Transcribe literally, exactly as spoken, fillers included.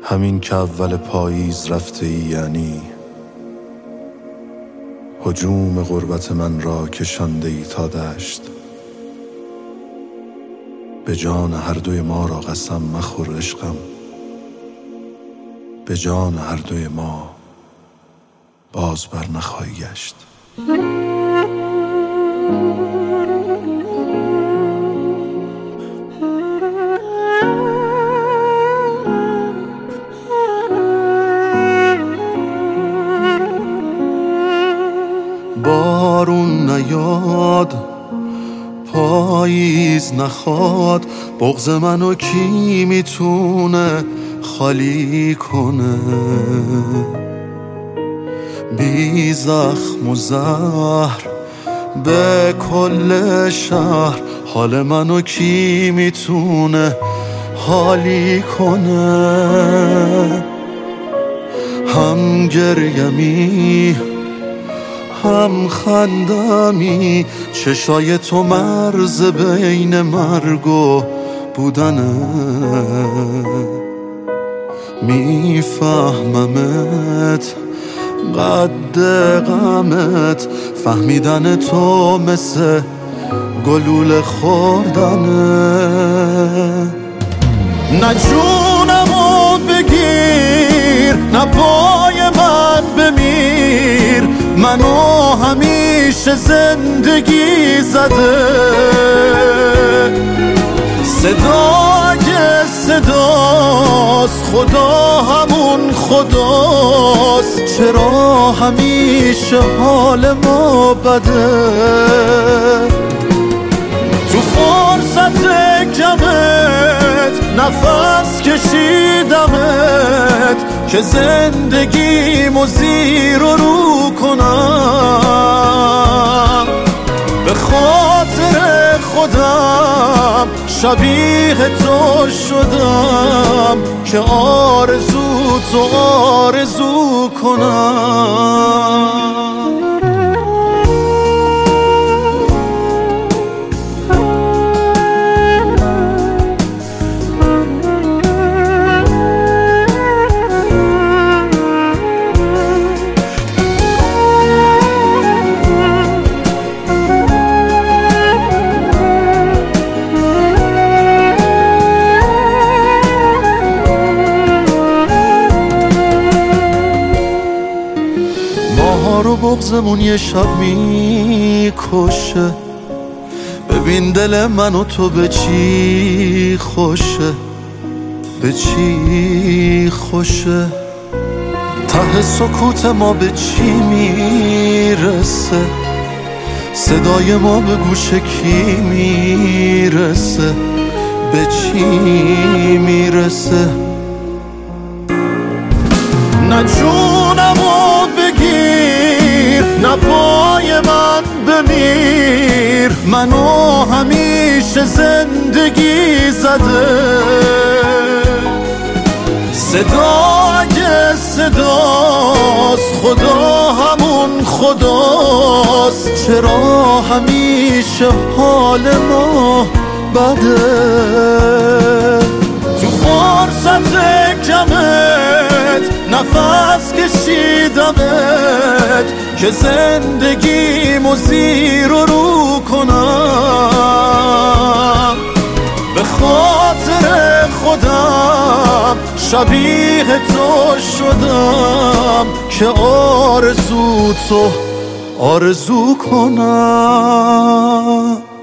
همین که اول پاییز رفته ای، یعنی هجوم غربت من را کشانده ای تا دشت. به جان هر دوی ما را قسم مخور عشقم، به جان هر دوی ما باز بر نخواهی گشت. بارون نیاد، پاییز نخواد، بغض منو کی میتونه خالی کنه؟ بی زخم و زهر به کل شهر، حال منو کی میتونه حالی کنه؟ هم گریمی هم خندمی، چشای تو مرز بین مرگ و بودنه. میفهممت قد غمت، فهمیدن تو مثل گلوله خوردنه. نه جونمو بگیر، نه پای من بمیر، منو همیشه زندگی زده. صدا اگه صداست، خدا همون خداست، چرا همیشه حال ما بده؟ تو فرصت کمت نفس کشیدمت که زندگیمو زیر و رو کنم. به خاطر خودم شبیه تو شدم که آرزو تو آرزو کنم. رو بغضمون یه شب میکشه، ببین دل من و تو به چی خوشه، به چی خوشه. ته سکوت ما به چی میرسه، صدای ما به گوش کی میرسه، به چی میرسه. نه جونمو بگیر، نه پای من بمیر، منو همیشه زندگی زده. صدا اگه صداست، خدا همون خداست، چرا همیشه حال ما بده؟ تو فرصت کمت نفس کشیدمت که زندگیمو زیر و رو کنم. به خاطر خودم شبیه تو شدم که آرزو تو آرزو کنم.